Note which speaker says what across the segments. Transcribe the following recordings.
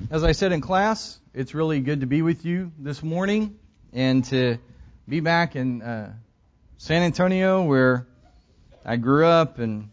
Speaker 1: As I said in class, it's really good to be with you this morning and to be back in San Antonio where I grew up, and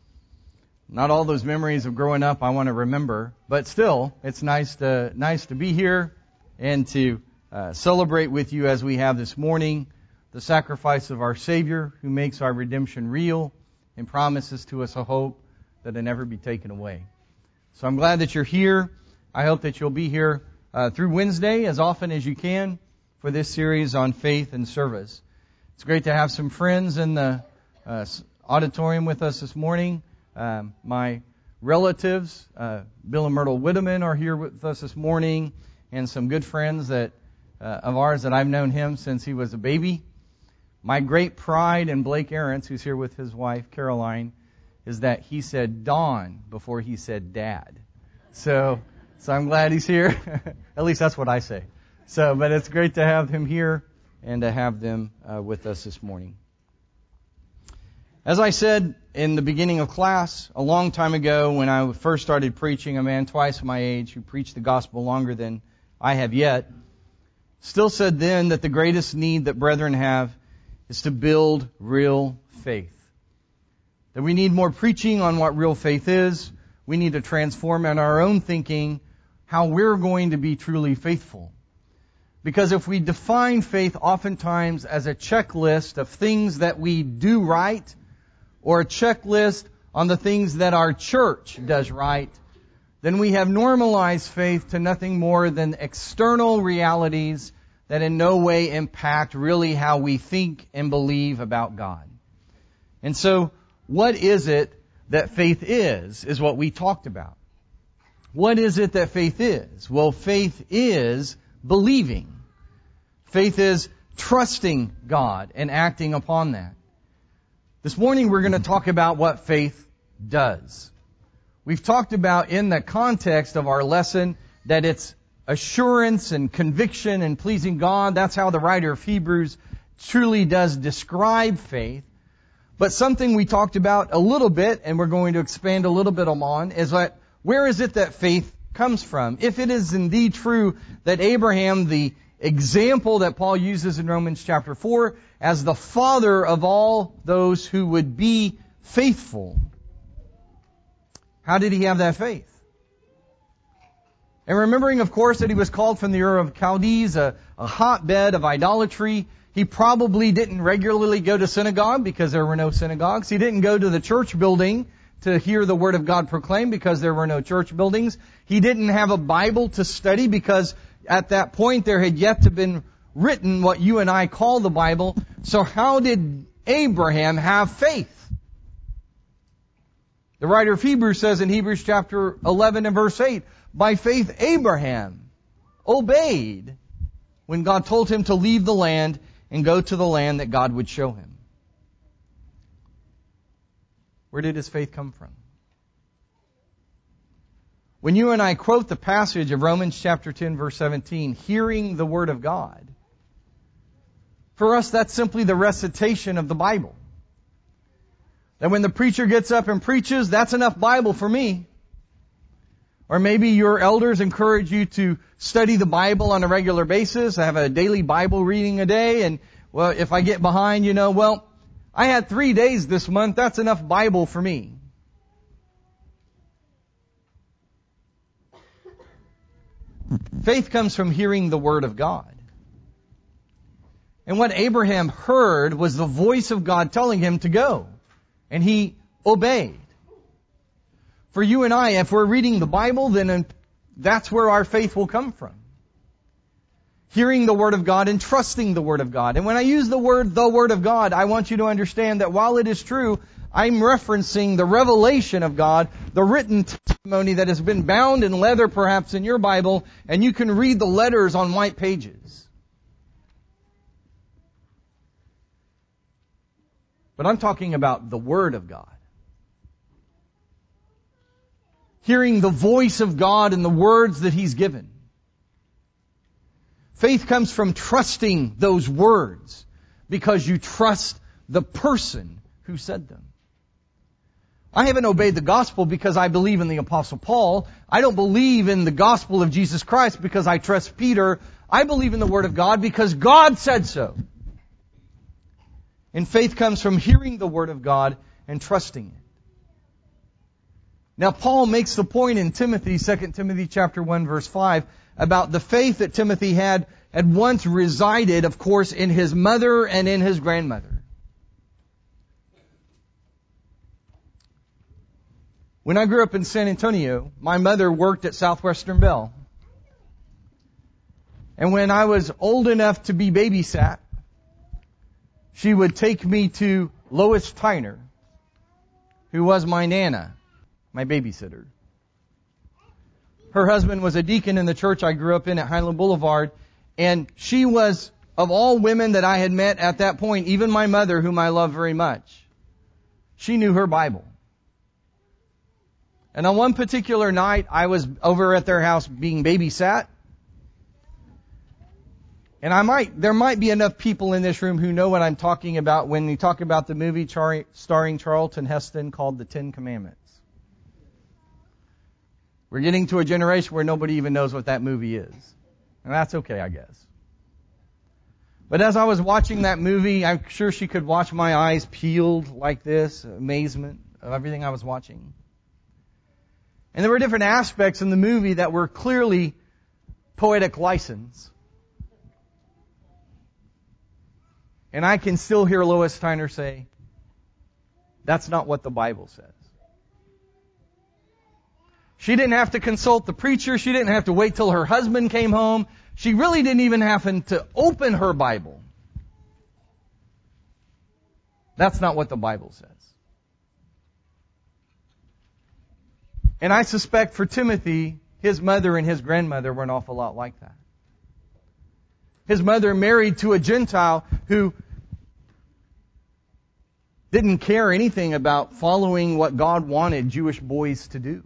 Speaker 1: not all those memories of growing up I want to remember, but still it's nice to be here and to celebrate with you as we have this morning the sacrifice of our Savior who makes our redemption real and promises to us a hope that will never be taken away. So I'm glad that you're here. I hope that you'll be here through Wednesday as often as you can for this series on faith and service. It's great to have some friends in the auditorium with us this morning. My relatives, Bill and Myrtle Whitteman, are here with us this morning, and some good friends that of ours that I've known him since he was a baby. My great pride in Blake Aarons, who's here with his wife, Caroline, is that he said Dawn before he said Dad. So I'm glad he's here. At least that's what I say. But it's great to have him here and to have them with us this morning. As I said in the beginning of class, a long time ago when I first started preaching, a man twice my age who preached the gospel longer than I have yet, still said then that the greatest need that brethren have is to build real faith. That we need more preaching on what real faith is. We need to transform in our own thinking how we're going to be truly faithful. Because if we define faith oftentimes as a checklist of things that we do right, or a checklist on the things that our church does right, then we have normalized faith to nothing more than external realities that in no way impact really how we think and believe about God. And so, what is it that faith is what we talked about. What is it that faith is? Well, faith is believing. Faith is trusting God and acting upon that. This morning we're going to talk about what faith does. We've talked about in the context of our lesson that it's assurance and conviction and pleasing God. That's how the writer of Hebrews truly does describe faith. But something we talked about a little bit, and we're going to expand a little bit on, is that where is it that faith comes from? If it is indeed true that Abraham, the example that Paul uses in Romans chapter 4, as the father of all those who would be faithful, how did he have that faith? And remembering, of course, that he was called from the Ur of Chaldees, a hotbed of idolatry. He probably didn't regularly go to synagogue because there were no synagogues. He didn't go to the church building to hear the Word of God proclaimed because there were no church buildings. He didn't have a Bible to study because at that point there had yet to been written what you and I call the Bible. So how did Abraham have faith? The writer of Hebrews says in Hebrews chapter 11 and verse 8, by faith Abraham obeyed when God told him to leave the land and go to the land that God would show him. Where did his faith come from? When you and I quote the passage of Romans chapter 10 verse 17, hearing the Word of God, for us that's simply the recitation of the Bible. That when the preacher gets up and preaches, that's enough Bible for me. Or maybe your elders encourage you to study the Bible on a regular basis. I have a daily Bible reading a day, and well, if I get behind, I had 3 days this month, that's enough Bible for me. Faith comes from hearing the Word of God. And what Abraham heard was the voice of God telling him to go. And he obeyed. For you and I, if we're reading the Bible, then that's where our faith will come from. Hearing the Word of God and trusting the Word of God. And when I use the Word of God, I want you to understand that while it is true, I'm referencing the revelation of God, the written testimony that has been bound in leather perhaps in your Bible, and you can read the letters on white pages. But I'm talking about the Word of God. Hearing the voice of God and the words that He's given. Faith comes from trusting those words because you trust the person who said them. I haven't obeyed the gospel because I believe in the Apostle Paul. I don't believe in the gospel of Jesus Christ because I trust Peter. I believe in the Word of God because God said so. And faith comes from hearing the Word of God and trusting it. Now Paul makes the point in Timothy, 2 Timothy chapter 1 verse 5, about the faith that Timothy had once resided, of course, in his mother and in his grandmother. When I grew up in San Antonio, my mother worked at Southwestern Bell. And when I was old enough to be babysat, she would take me to Lois Tyner, who was my Nana, my babysitter. Her husband was a deacon in the church I grew up in at Highland Boulevard, and she was, of all women that I had met at that point, even my mother, whom I love very much, she knew her Bible. And on one particular night, I was over at their house being babysat. And there might be enough people in this room who know what I'm talking about when we talk about the movie starring Charlton Heston called The Ten Commandments. We're getting to a generation where nobody even knows what that movie is. And that's okay, I guess. But as I was watching that movie, I'm sure she could watch my eyes peeled like this, amazement of everything I was watching. And there were different aspects in the movie that were clearly poetic license. And I can still hear Lois Tyner say, that's not what the Bible says. She didn't have to consult the preacher. She didn't have to wait till her husband came home. She really didn't even have to open her Bible. That's not what the Bible says. And I suspect for Timothy, his mother and his grandmother were an awful lot like that. His mother married to a Gentile who didn't care anything about following what God wanted Jewish boys to do.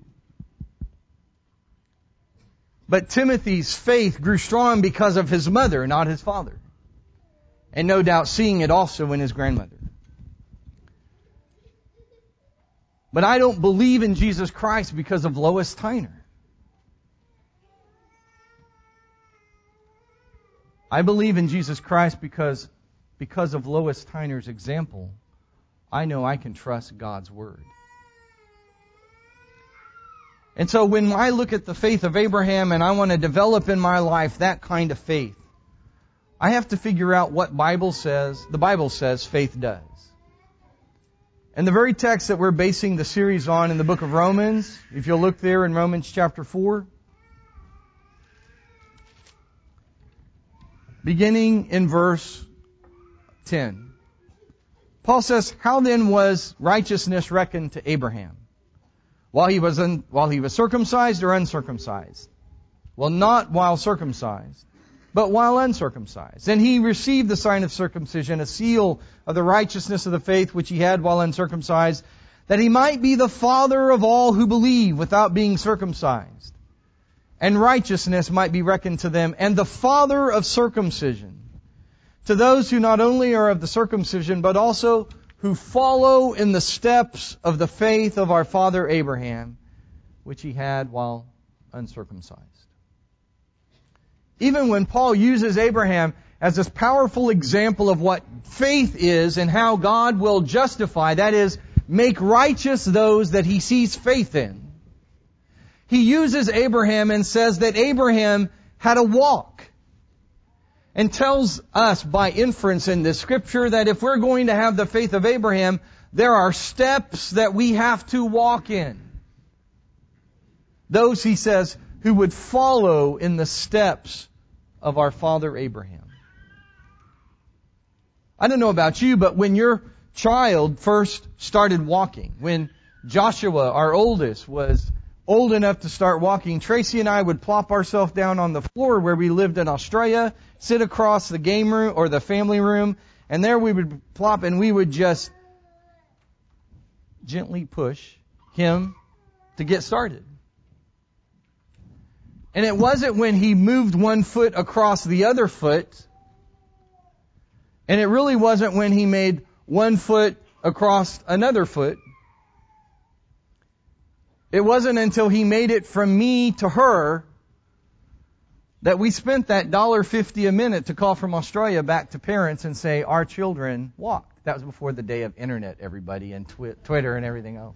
Speaker 1: But Timothy's faith grew strong because of his mother, not his father. And no doubt seeing it also in his grandmother. But I don't believe in Jesus Christ because of Lois Tyner. I believe in Jesus Christ because of Lois Tyner's example. I know I can trust God's Word. And so when I look at the faith of Abraham and I want to develop in my life that kind of faith, I have to figure out what the Bible says faith does. And the very text that we're basing the series on in the book of Romans, if you'll look there in Romans chapter 4, beginning in verse 10. Paul says, how then was righteousness reckoned to Abraham? While he was circumcised or uncircumcised? Well, not while circumcised, but while uncircumcised. And he received the sign of circumcision, a seal of the righteousness of the faith which he had while uncircumcised, that he might be the father of all who believe without being circumcised. And righteousness might be reckoned to them, and the father of circumcision, to those who not only are of the circumcision, but also who follow in the steps of the faith of our father Abraham, which he had while uncircumcised. Even when Paul uses Abraham as this powerful example of what faith is and how God will justify, that is, make righteous those that he sees faith in, he uses Abraham and says that Abraham had a walk. And tells us by inference in this scripture that if we're going to have the faith of Abraham, there are steps that we have to walk in. Those, he says, who would follow in the steps of our father Abraham. I don't know about you, but when your child first started walking, when Joshua, our oldest, was old enough to start walking, Tracy and I would plop ourselves down on the floor where we lived in Australia, sit across the game room or the family room, and there we would plop and we would just gently push him to get started. And it wasn't when he moved one foot across the other foot, and it really wasn't when he made one foot across another foot. It wasn't until He made it from me to her that we spent that $1.50 a minute to call from Australia back to parents and say, our children walked. That was before the day of internet, everybody, and Twitter and everything else.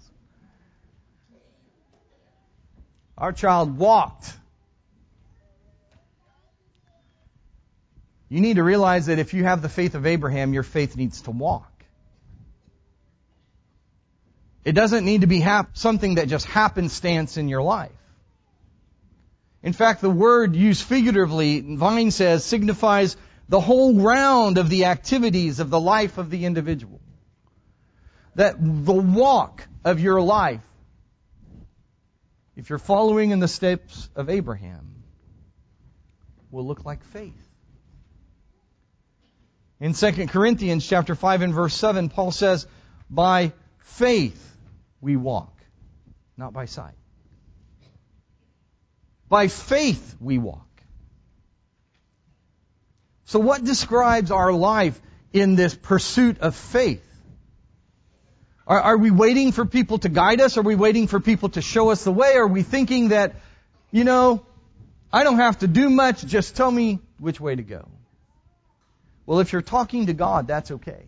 Speaker 1: Our child walked. You need to realize that if you have the faith of Abraham, your faith needs to walk. It doesn't need to be something that just happenstance in your life. In fact, the word used figuratively, Vine says, signifies the whole round of the activities of the life of the individual. That the walk of your life, if you're following in the steps of Abraham, will look like faith. In 2 Corinthians chapter 5 and verse 7, Paul says, by faith we walk, not by sight. By faith we walk. So what describes our life in this pursuit of faith? Are we waiting for people to guide us? Are we waiting for people to show us the way? Are we thinking that, I don't have to do much, just tell me which way to go? Well, if you're talking to God, that's okay.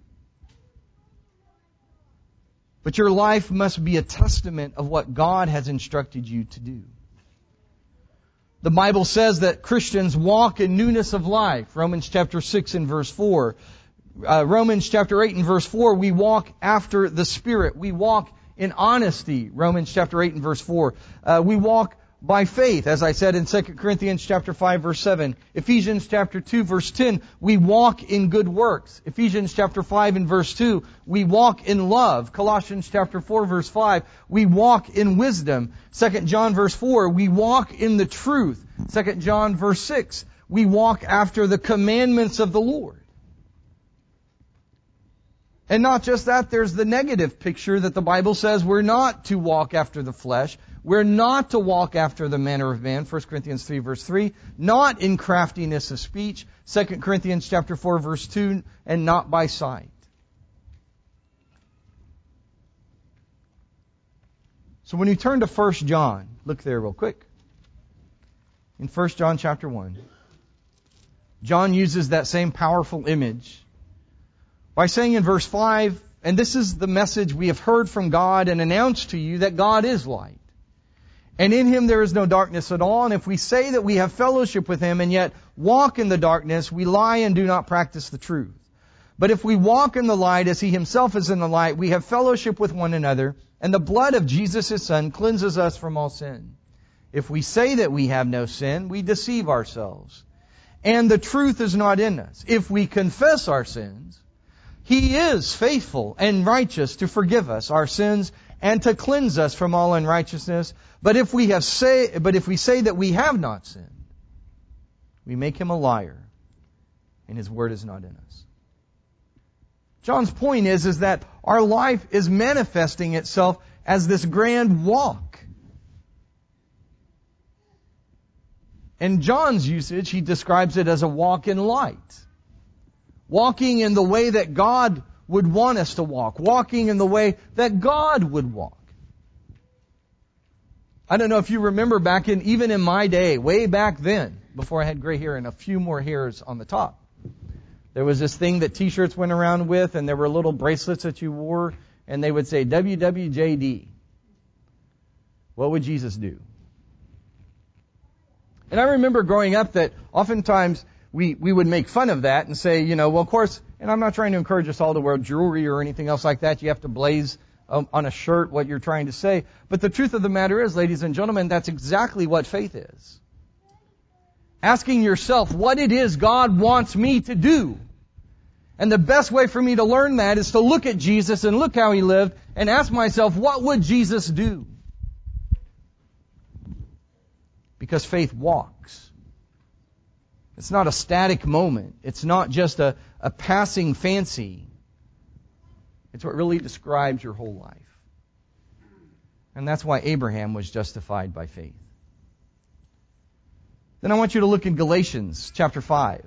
Speaker 1: But your life must be a testament of what God has instructed you to do. The Bible says that Christians walk in newness of life. Romans chapter 6 and verse 4. Romans chapter 8 and verse 4, we walk after the Spirit. We walk in honesty. Romans chapter 8 and verse 4. We walk by faith, as I said in 2 Corinthians chapter 5 verse 7. Ephesians chapter 2 verse 10, we walk in good works. Ephesians chapter 5 and verse 2, we walk in love. Colossians chapter 4 verse 5, we walk in wisdom. 2 John verse 4, we walk in the truth. 2 John verse 6, we walk after the commandments of the Lord. And not just that, there's the negative picture that the Bible says we're not to walk after the flesh. We're not to walk after the manner of man, 1 Corinthians 3 verse 3, not in craftiness of speech, 2 Corinthians chapter 4 verse 2, and not by sight. So when you turn to 1 John, look there real quick. In 1 John chapter 1, John uses that same powerful image by saying in verse 5, and this is the message we have heard from God and announced to you, that God is light. And in Him there is no darkness at all. And if we say that we have fellowship with Him and yet walk in the darkness, we lie and do not practice the truth. But if we walk in the light as He Himself is in the light, we have fellowship with one another, and the blood of Jesus His Son cleanses us from all sin. If we say that we have no sin, we deceive ourselves, and the truth is not in us. If we confess our sins, He is faithful and righteous to forgive us our sins and to cleanse us from all unrighteousness. But if we say that we have not sinned, we make Him a liar, and His word is not in us. John's point is that our life is manifesting itself as this grand walk. In John's usage, he describes it as a walk in light. Walking in the way that God would want us to walk. Walking in the way that God would walk. I don't know if you remember even in my day, way back then, before I had gray hair and a few more hairs on the top. There was this thing that t-shirts went around with, and there were little bracelets that you wore, and they would say WWJD. What would Jesus do? And I remember growing up that oftentimes we would make fun of that and say, well, of course, and I'm not trying to encourage us all to wear jewelry or anything else like that. You have to blaze on a shirt what you're trying to say. But the truth of the matter is, ladies and gentlemen, that's exactly what faith is. Asking yourself what it is God wants me to do. And the best way for me to learn that is to look at Jesus and look how He lived and ask myself, what would Jesus do? Because faith walks. It's not a static moment. It's not just a passing fancy. It's what really describes your whole life. And that's why Abraham was justified by faith. Then I want you to look in Galatians chapter 5.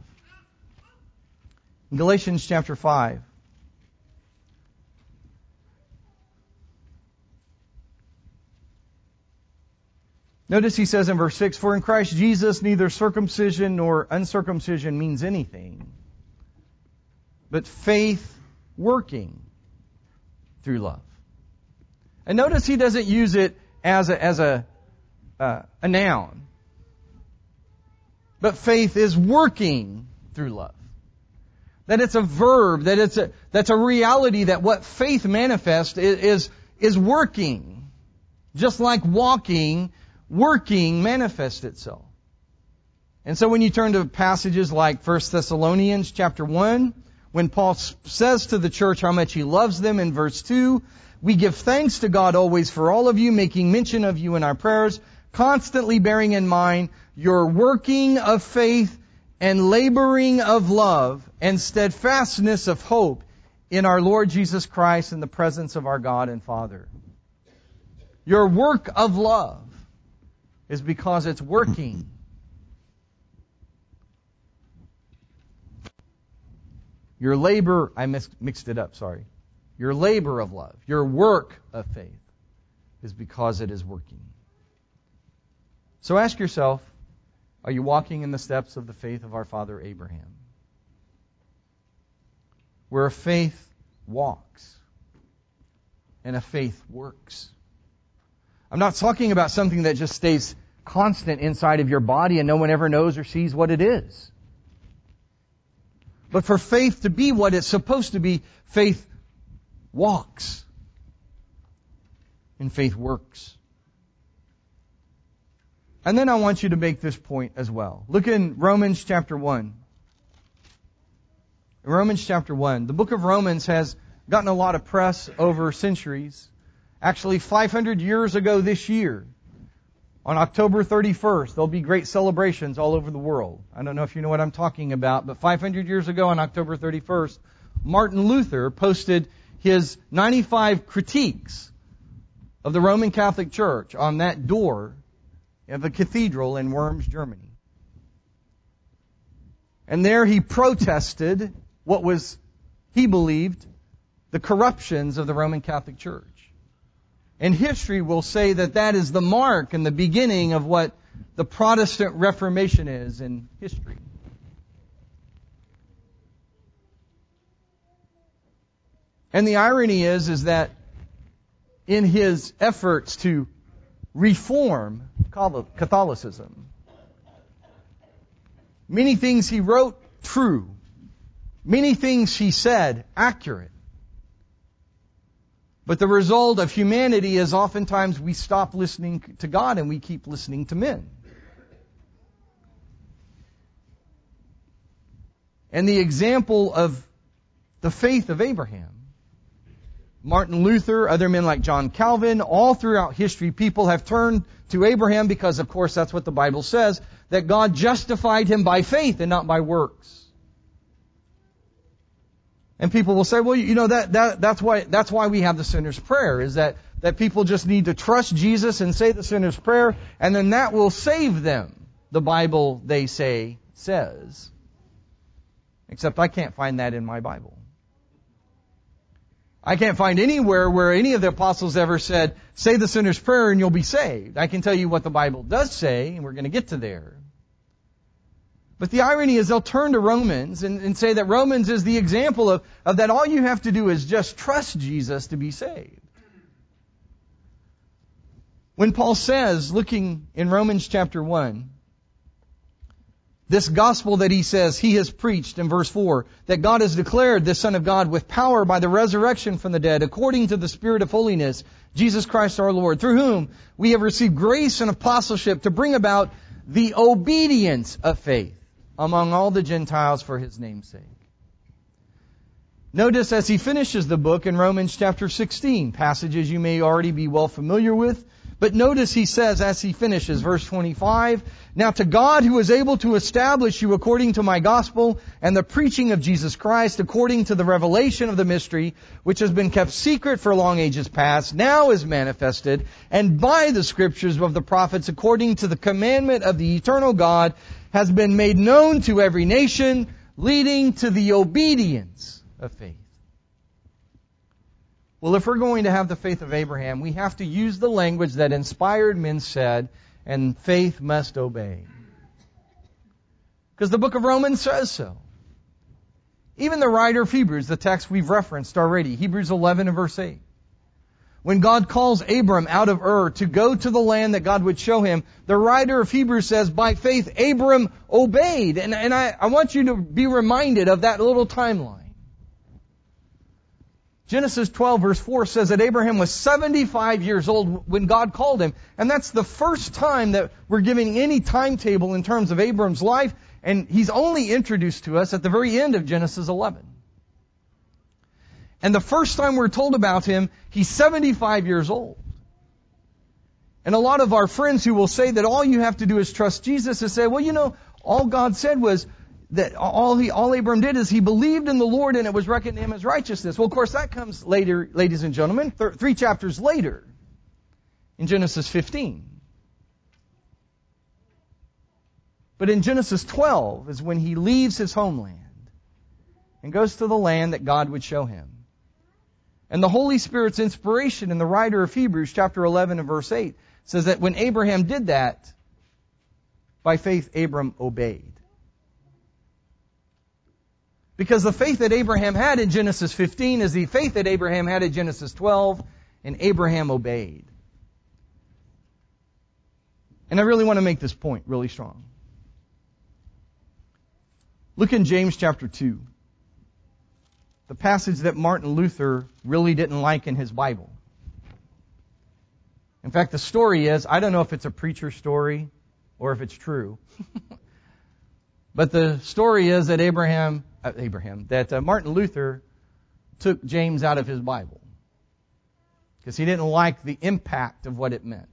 Speaker 1: In Galatians chapter 5. Notice he says in verse 6, "For in Christ Jesus neither circumcision nor uncircumcision means anything, but faith working through love." And notice he doesn't use it as a noun. But faith is working through love. That it's a verb, that's a reality, that what faith manifests is working. Just like walking, working manifests itself. And so when you turn to passages like 1 Thessalonians chapter 1, when Paul says to the church how much he loves them in verse 2, "We give thanks to God always for all of you, making mention of you in our prayers, constantly bearing in mind your working of faith and laboring of love and steadfastness of hope in our Lord Jesus Christ in the presence of our God and Father." Your work of love is because it's working. Your labor, I mixed it up, sorry. Your labor of love, your work of faith is because it is working. So ask yourself, are you walking in the steps of the faith of our father Abraham? Where a faith walks and a faith works. I'm not talking about something that just stays constant inside of your body and no one ever knows or sees what it is. But for faith to be what it's supposed to be, faith walks. And faith works. And then I want you to make this point as well. Look in Romans chapter 1. In Romans chapter 1, the book of Romans has gotten a lot of press over centuries. Actually, 500 years ago this year, on October 31st, there'll be great celebrations all over the world. I don't know if you know what I'm talking about, but 500 years ago on October 31st, Martin Luther posted his 95 critiques of the Roman Catholic Church on that door of a cathedral in Worms, Germany. And there he protested what was, he believed, the corruptions of the Roman Catholic Church. And history will say that that is the mark and the beginning of what the Protestant Reformation is in history. And the irony is that in his efforts to reform Catholicism, many things he wrote true, many things he said accurate. But the result of humanity is oftentimes we stop listening to God and we keep listening to men. And the example of the faith of Abraham, Martin Luther, other men like John Calvin, all throughout history, people have turned to Abraham because, of course, that's what the Bible says, that God justified him by faith and not by works. And people will say, well, you know, that's why we have the sinner's prayer, is that people just need to trust Jesus and say the sinner's prayer, and then that will save them, the Bible, they say, says. Except I can't find that in my Bible. I can't find anywhere where any of the apostles ever said, say the sinner's prayer and you'll be saved. I can tell you what the Bible does say, and we're going to get to there. But the irony is they'll turn to Romans and say that Romans is the example of that all you have to do is just trust Jesus to be saved. When Paul says, looking in Romans chapter 1, this gospel that he says he has preached in verse 4, that God has declared the Son of God with power by the resurrection from the dead, according to the Spirit of holiness, Jesus Christ our Lord, through whom we have received grace and apostleship to bring about the obedience of faith among all the Gentiles for His name's sake. Notice as he finishes the book in Romans chapter 16, passages you may already be well familiar with, but notice he says as he finishes, verse 25, now to God who is able to establish you according to my gospel and the preaching of Jesus Christ according to the revelation of the mystery, which has been kept secret for long ages past, now is manifested, and by the scriptures of the prophets according to the commandment of the eternal God, has been made known to every nation, leading to the obedience of faith. Well, if we're going to have the faith of Abraham, we have to use the language that inspired men said and faith must obey. Because the book of Romans says so. Even the writer of Hebrews, the text we've referenced already, Hebrews 11 and verse 8. When God calls Abram out of Ur to go to the land that God would show him, the writer of Hebrews says, by faith Abram obeyed. And I want you to be reminded of that little timeline. Genesis 12 verse 4 says that Abraham was 75 years old when God called him. And that's the first time that we're giving any timetable in terms of Abram's life. And he's only introduced to us at the very end of Genesis 11. And the first time we're told about him, he's 75 years old. And a lot of our friends who will say that all you have to do is trust Jesus and say, well, you know, all God said was that all Abram did is he believed in the Lord and it was reckoned to him as righteousness. Well, of course, that comes later, ladies and gentlemen, 3 chapters later in Genesis 15. But in Genesis 12 is when he leaves his homeland and goes to the land that God would show him. And the Holy Spirit's inspiration in the writer of Hebrews chapter 11 and verse 8 says that when Abraham did that, by faith Abram obeyed. Because the faith that Abraham had in Genesis 15 is the faith that Abraham had in Genesis 12, and Abraham obeyed. And I really want to make this point really strong. Look in James chapter 2. The passage that Martin Luther really didn't like in his Bible. In fact, the story is, I don't know if it's a preacher story or if it's true. But the story is that Martin Luther took James out of his Bible. Because he didn't like the impact of what it meant.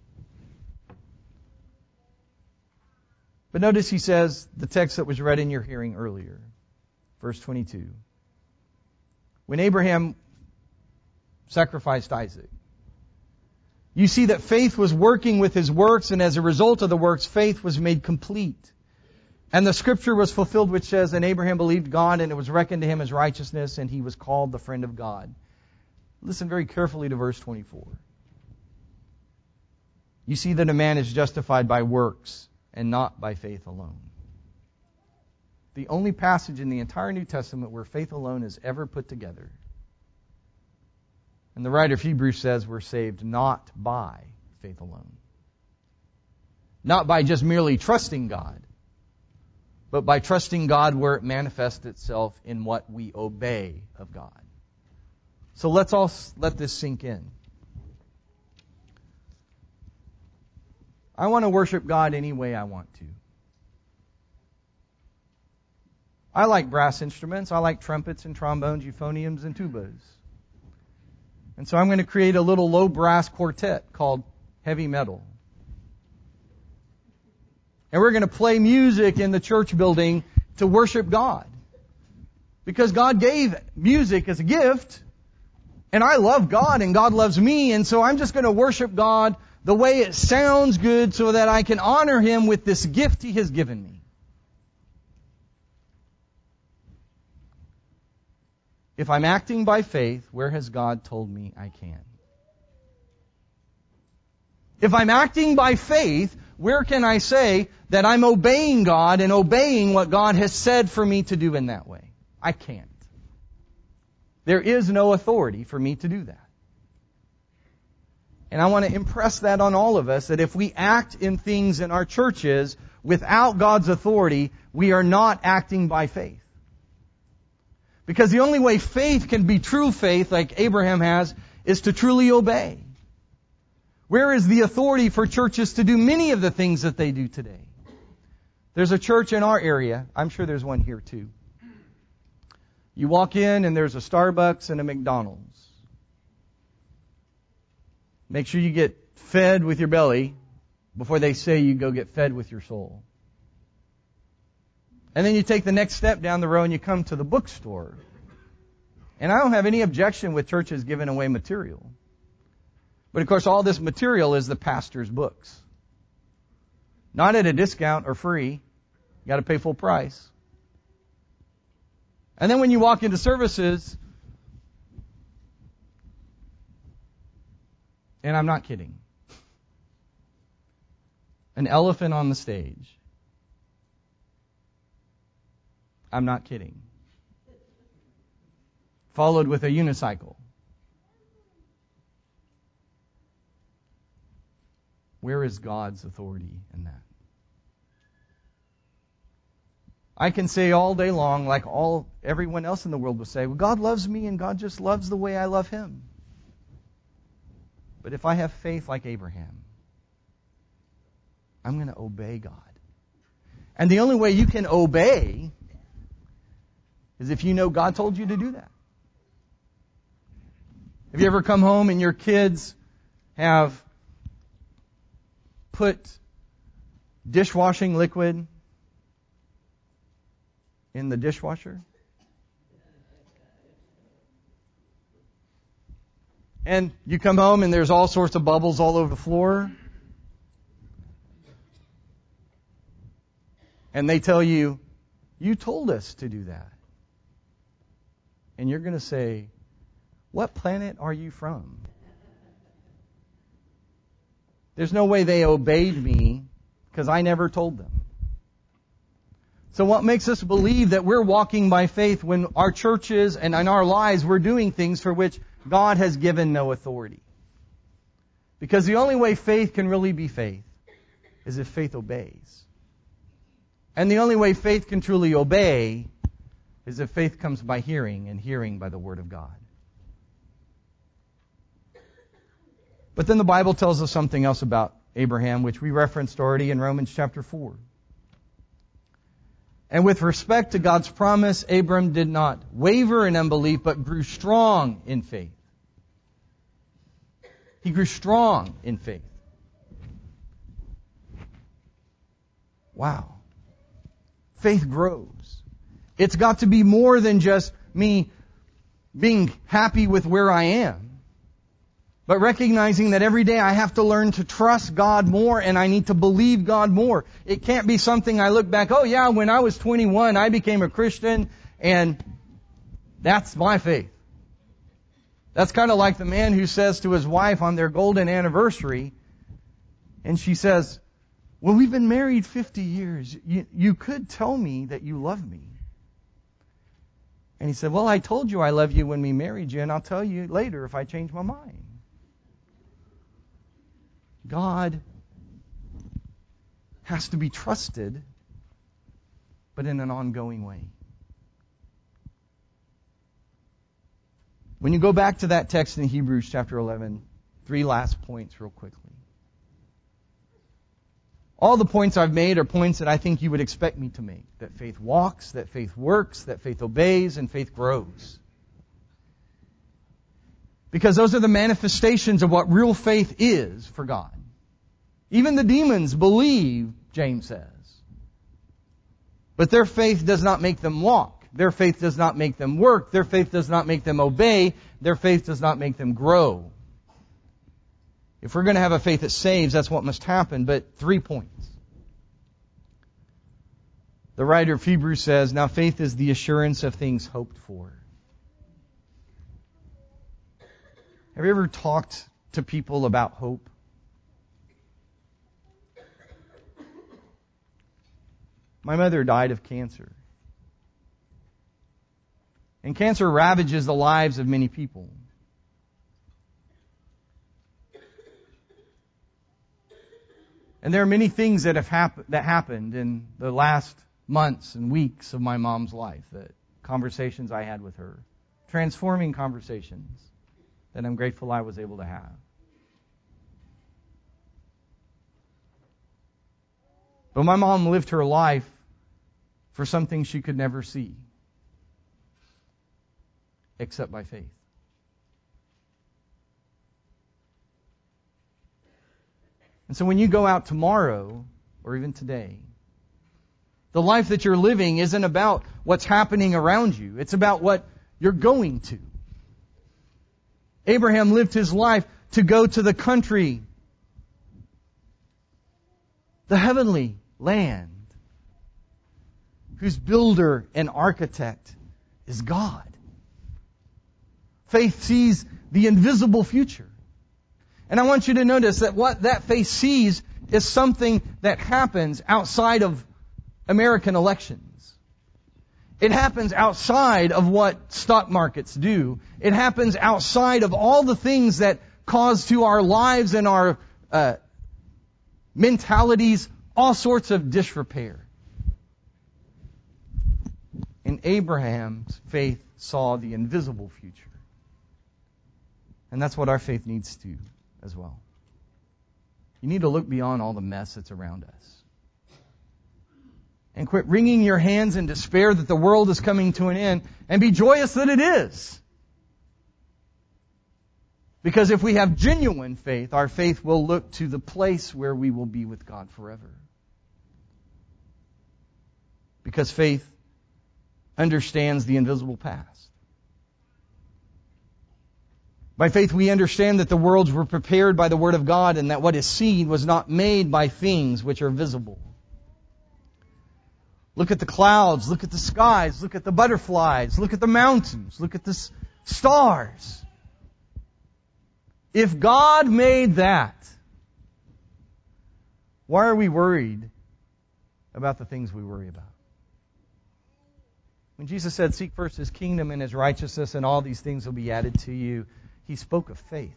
Speaker 1: But notice he says, the text that was read in your hearing earlier, verse 22. When Abraham sacrificed Isaac, you see that faith was working with his works, and as a result of the works, faith was made complete. And the scripture was fulfilled which says, and Abraham believed God, and it was reckoned to him as righteousness, and he was called the friend of God. Listen very carefully to verse 24. You see that a man is justified by works, and not by faith alone. The only passage in the entire New Testament where faith alone is ever put together. And the writer of Hebrews says we're saved not by faith alone. Not by just merely trusting God, but by trusting God where it manifests itself in what we obey of God. So let's all let this sink in. I want to worship God any way I want to. I like brass instruments. I like trumpets and trombones, euphoniums and tubas. And so I'm going to create a little low brass quartet called heavy metal. And we're going to play music in the church building to worship God. Because God gave music as a gift. And I love God and God loves me. And so I'm just going to worship God the way it sounds good so that I can honor Him with this gift He has given me. If I'm acting by faith, where has God told me I can? If I'm acting by faith, where can I say that I'm obeying God and obeying what God has said for me to do in that way? I can't. There is no authority for me to do that. And I want to impress that on all of us, that if we act in things in our churches without God's authority, we are not acting by faith. Because the only way faith can be true faith, like Abraham has, is to truly obey. Where is the authority for churches to do many of the things that they do today? There's a church in our area. I'm sure there's one here too. You walk in and there's a Starbucks and a McDonald's. Make sure you get fed with your belly before they say you go get fed with your soul. And then you take the next step down the road and you come to the bookstore. And I don't have any objection with churches giving away material. But of course all this material is the pastor's books. Not at a discount or free. You got to pay full price. And then when you walk into services, and I'm not kidding, an elephant on the stage. I'm not kidding. Followed with a unicycle. Where is God's authority in that? I can say all day long, like everyone else in the world will say, well, God loves me and God just loves the way I love Him. But if I have faith like Abraham, I'm going to obey God. And the only way you can obey is if you know God told you to do that. Have you ever come home and your kids have put dishwashing liquid in the dishwasher? And you come home and there's all sorts of bubbles all over the floor. And they tell you, you told us to do that. And you're going to say, what planet are you from? There's no way they obeyed me because I never told them. So what makes us believe that we're walking by faith when our churches and in our lives we're doing things for which God has given no authority? Because the only way faith can really be faith is if faith obeys. And the only way faith can truly obey is if faith comes by hearing, and hearing by the Word of God. But then the Bible tells us something else about Abraham, which we referenced already in Romans chapter 4. And with respect to God's promise, Abram did not waver in unbelief, but grew strong in faith. He grew strong in faith. Wow. Faith grows. It's got to be more than just me being happy with where I am, but recognizing that every day I have to learn to trust God more and I need to believe God more. It can't be something I look back, oh yeah, when I was 21, I became a Christian and that's my faith. That's kind of like the man who says to his wife on their golden anniversary, and she says, well, we've been married 50 years. You could tell me that you love me. And he said, well, I told you I love you when we married you, and I'll tell you later if I change my mind. God has to be trusted, but in an ongoing way. When you go back to that text in Hebrews chapter 11, 3 last points real quickly. All the points I've made are points that I think you would expect me to make. That faith walks, that faith works, that faith obeys, and faith grows. Because those are the manifestations of what real faith is for God. Even the demons believe, James says. But their faith does not make them walk. Their faith does not make them work. Their faith does not make them obey. Their faith does not make them grow. If we're going to have a faith that saves, that's what must happen. But 3 points. The writer of Hebrews says, now faith is the assurance of things hoped for. Have you ever talked to people about hope? My mother died of cancer. And cancer ravages the lives of many people. And there are many things that have happened in the last months and weeks of my mom's life, that conversations I had with her, transforming conversations that I'm grateful I was able to have. But my mom lived her life for something she could never see, except by faith. And so when you go out tomorrow, or even today, the life that you're living isn't about what's happening around you. It's about what you're going to. Abraham lived his life to go to the country, the heavenly land, whose builder and architect is God. Faith sees the invisible future. And I want you to notice that what that faith sees is something that happens outside of American elections. It happens outside of what stock markets do. It happens outside of all the things that cause to our lives and our mentalities all sorts of disrepair. And Abraham's faith saw the invisible future. And that's what our faith needs to as well. You need to look beyond all the mess that's around us. And quit wringing your hands in despair that the world is coming to an end, and be joyous that it is. Because if we have genuine faith, our faith will look to the place where we will be with God forever. Because faith understands the invisible past. By faith we understand that the worlds were prepared by the Word of God, and that what is seen was not made by things which are visible. Look at the clouds, look at the skies, look at the butterflies, look at the mountains, look at the stars. If God made that, why are we worried about the things we worry about? When Jesus said, "Seek first His kingdom and His righteousness, and all these things will be added to you," He spoke of faith.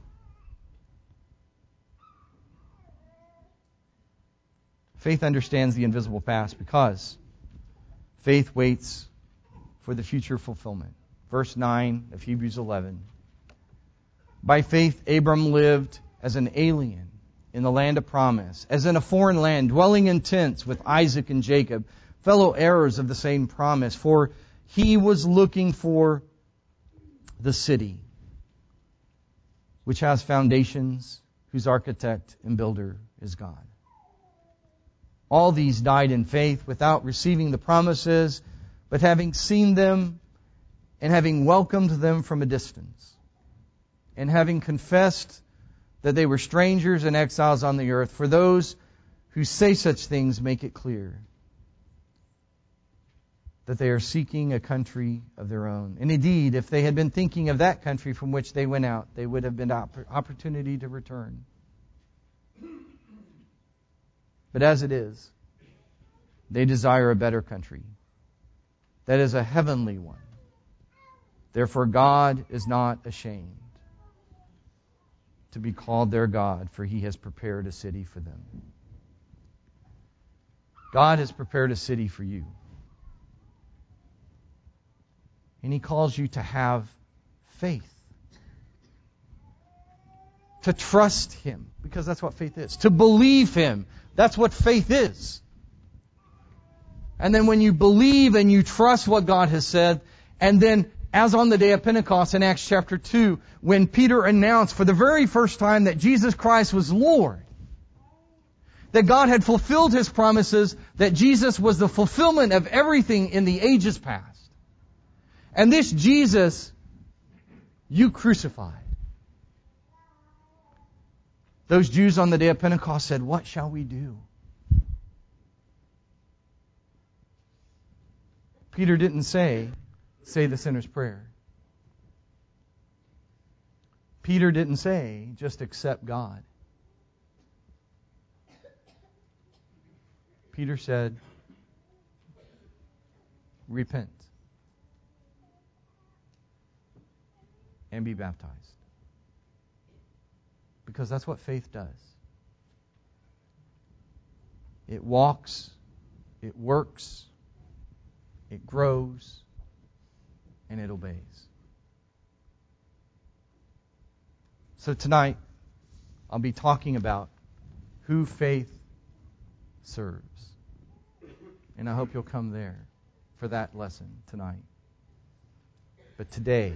Speaker 1: Faith understands the invisible past because faith waits for the future fulfillment. Verse 9 of Hebrews 11. By faith Abram lived as an alien in the land of promise, as in a foreign land, dwelling in tents with Isaac and Jacob, fellow heirs of the same promise, for he was looking for the city which has foundations, whose architect and builder is God. All these died in faith without receiving the promises, but having seen them and having welcomed them from a distance, and having confessed that they were strangers and exiles on the earth. For those who say such things make it clear that they are seeking a country of their own. And indeed, if they had been thinking of that country from which they went out, they would have been opportunity to return. But as it is, they desire a better country, that is a heavenly one. Therefore God is not ashamed to be called their God, for He has prepared a city for them. God has prepared a city for you. And He calls you to have faith. To trust Him, because that's what faith is. To believe Him, that's what faith is. And then when you believe and you trust what God has said, and then as on the day of Pentecost in Acts chapter 2, when Peter announced for the very first time that Jesus Christ was Lord, that God had fulfilled His promises, that Jesus was the fulfillment of everything in the ages past. And this Jesus you crucified. Those Jews on the day of Pentecost said, "What shall we do?" Peter didn't say the sinner's prayer. Peter didn't say, just accept God. Peter said, repent and be baptized. Because that's what faith does. It walks, it works, it grows, and it obeys. So tonight, I'll be talking about who faith serves. And I hope you'll come there for that lesson tonight. But today,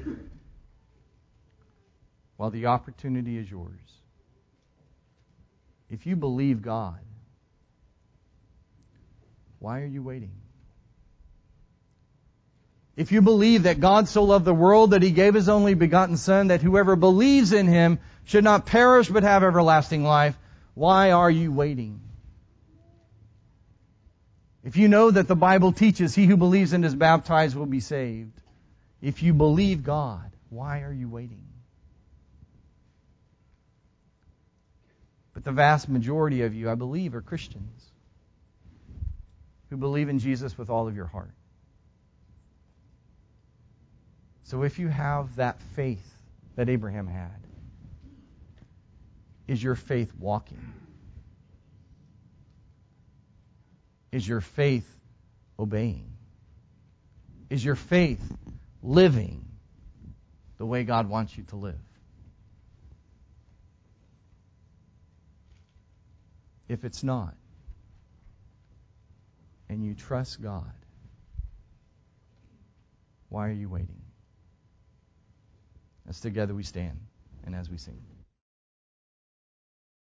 Speaker 1: while the opportunity is yours, if you believe God, why are you waiting? If you believe that God so loved the world that He gave His only begotten Son, that whoever believes in Him should not perish but have everlasting life, why are you waiting? If you know that the Bible teaches he who believes and is baptized will be saved, if you believe God, why are you waiting? But the vast majority of you, I believe, are Christians who believe in Jesus with all of your heart. So if you have that faith that Abraham had, is your faith walking? Is your faith obeying? Is your faith living the way God wants you to live? If it's not, and you trust God, why are you waiting? As together we stand and as we sing.